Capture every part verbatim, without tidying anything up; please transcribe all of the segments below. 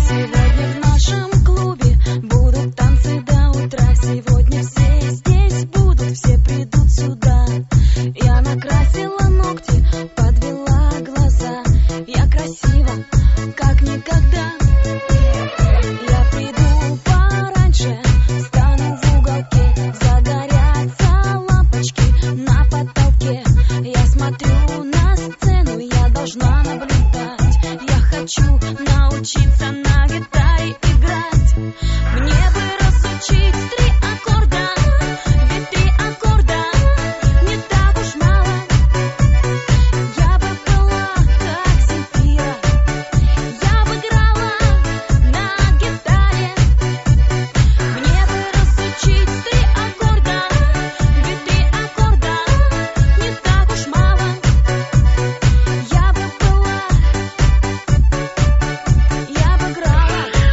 Сегодня в нашем клубе будут танцы до утра. Сегодня все здесь будут, все придут сюда. Я накрасила ногти, подвела глаза. Я красива, как никогда. Я приду пораньше, стану в уголке. Загорятся лампочки на потолке. Я смотрю на сцену, я должна наблюдать. Я хочу научиться на гитаре играть. Мне бы разучить три аккорда, ведь три аккорда не так уж мало. Я бы была как Земфира, я бы играла на гитаре. Мне бы разучить три аккорда, ведь три аккорда не так уж мало. Я бы была, я бы играла.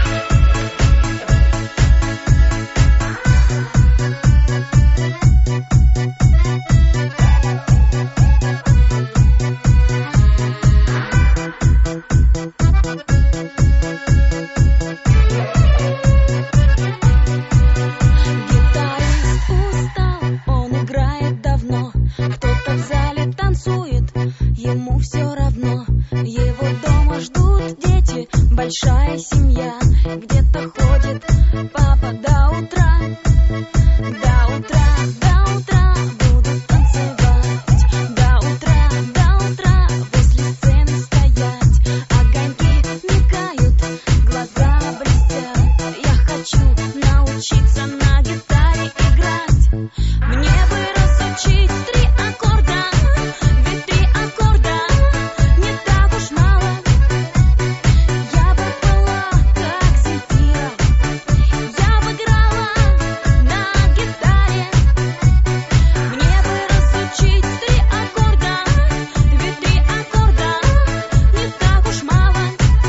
Гитарист устал, он играет давно. Кто-то в зале танцует, ему все равно. Его дома ждут дети, большая семья. Где-то ходит папа до утра. До утра, до утра будут танцевать. До утра, до утра возле сцены стоять. Огоньки мигают, глаза блестят. Я хочу научиться на гитаре играть. Мне бы разучить три аккорда, ведь три аккорда не так уж мало. Я бы была как Земфира, я бы играла на гитаре. Мне бы разучить три аккорда, ведь три аккорда не так уж мало.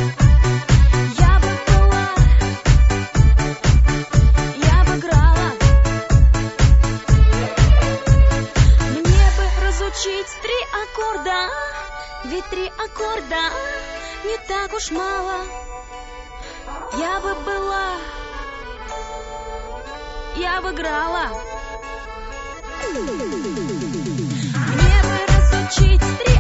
Я бы была, я бы играла. Мне бы разучить три аккорда, ведь три аккорда не так уж мало. Я бы была, я бы играла. Мне бы разучить три